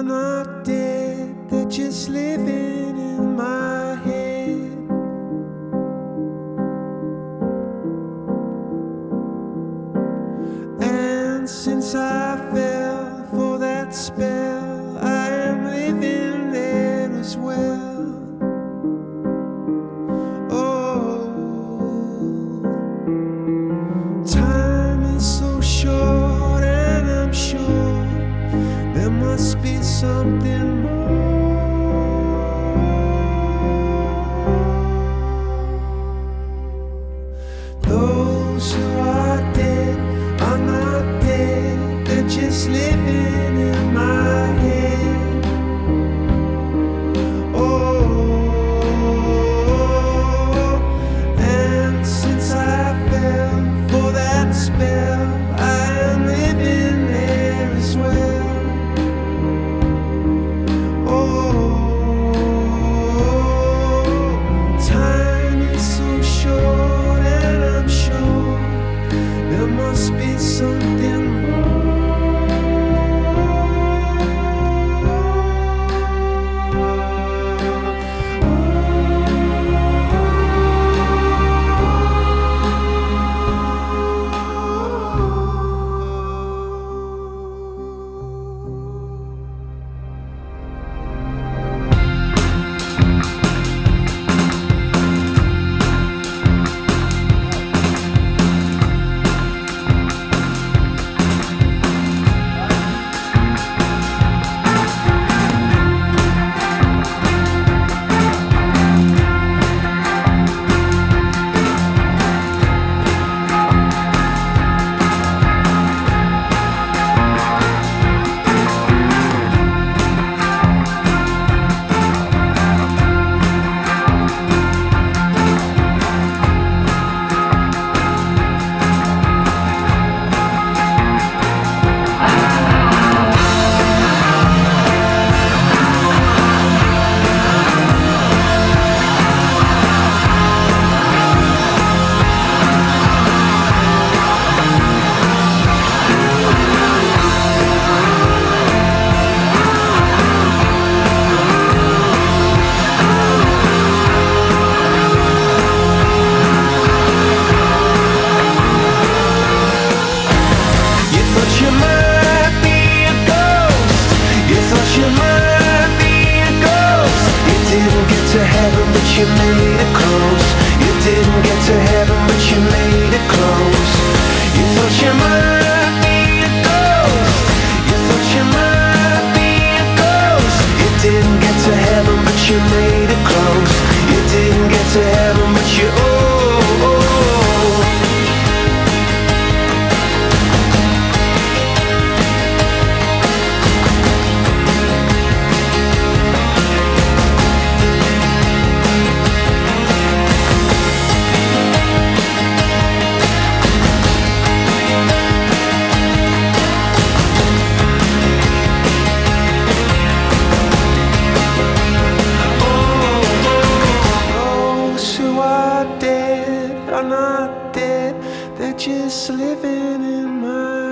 not dead, they're just living in my head. And since I fell for that spell, I am living there as well. Oh, time is so short, and I'm sure there must be something more. Those who are dead are not dead, they're just living in my head. Oh, and since I fell for that spell, I am living there as well. Oh, time is so short, and I'm sure there must be something more. To heaven, but you made it close. You didn't get to heaven, but you made it close. You thought you might be a ghost. You thought you might be a ghost. You didn't get to heaven, but you made it close. You didn't get to heaven, but you are not dead, they're just living in my